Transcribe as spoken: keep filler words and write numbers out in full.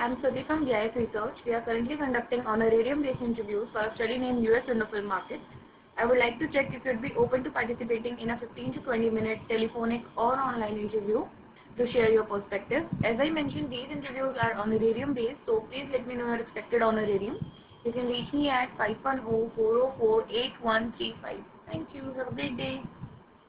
I'm Swati from G I S Research. We are currently conducting honorarium-based interviews for a study named U S Window Film Market. I would like to check if you'd be open to participating in a fifteen to twenty minute telephonic or online interview to share your perspective. As I mentioned, these interviews are honorarium-based, so please let me know your expected honorarium. You can reach me at five one zero, four zero four, eight one three five. Thank you. Have a great day.